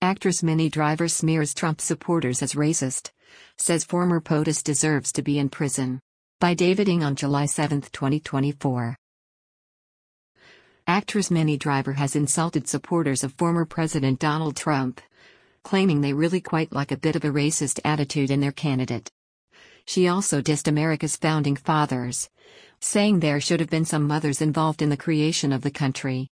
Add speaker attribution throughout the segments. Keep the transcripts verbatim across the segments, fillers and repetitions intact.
Speaker 1: Actress Minnie Driver smears Trump supporters as racist. Says former POTUS deserves to be in prison. By David Ng on July seventh, twenty twenty-four. Actress Minnie Driver has insulted supporters of former President Donald Trump, claiming they really quite like a bit of a racist attitude in their candidate. She also dissed America's founding fathers, saying there should have been some mothers involved in the creation of the country.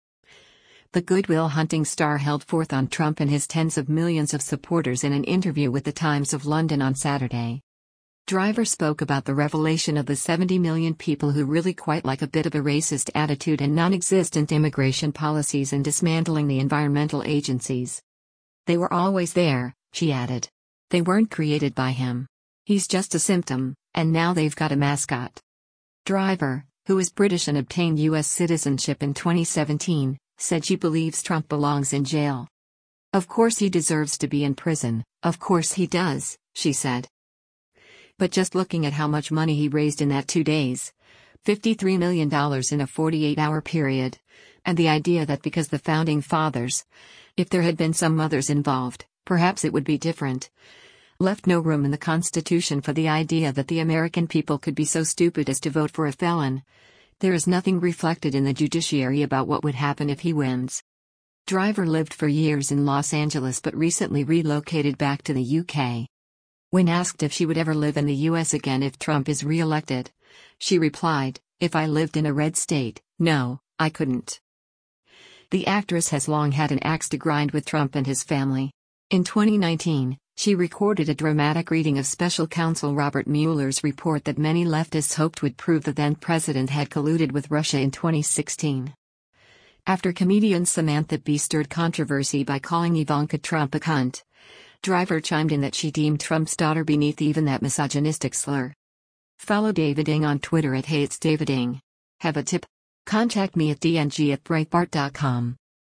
Speaker 1: The Good Will Hunting star held forth on Trump and his tens of millions of supporters in an interview with the Times of London on Saturday. Driver spoke about the revelation of the seventy million people who really quite like a bit of a racist attitude and non-existent immigration policies and dismantling the environmental agencies. They were always there, she added. They weren't created by him. He's just a symptom, and now they've got a mascot. Driver, who is British and obtained U S citizenship in twenty seventeen, said she believes Trump belongs in jail. Of course he deserves to be in prison, of course he does, she said. But just looking at how much money he raised in that two days, fifty-three million dollars in a forty-eight hour period, and the idea that because the founding fathers, if there had been some mothers involved, perhaps it would be different, left no room in the Constitution for the idea that the American people could be so stupid as to vote for a felon. There is nothing reflected in the judiciary about what would happen if he wins. Driver lived for years in Los Angeles but recently relocated back to the U K. When asked if she would ever live in the U S again if Trump is re-elected, she replied, "If I lived in a red state, no, I couldn't." The actress has long had an axe to grind with Trump and his family. In twenty nineteen, she recorded a dramatic reading of special counsel Robert Mueller's report that many leftists hoped would prove the then-president had colluded with Russia in twenty sixteen. After comedian Samantha Bee stirred controversy by calling Ivanka Trump a cunt, Driver chimed in that she deemed Trump's daughter beneath even that misogynistic slur. Follow David Ng on Twitter at Hey It's David Ng. Have a tip? Contact me at d n g at breitbart dot com.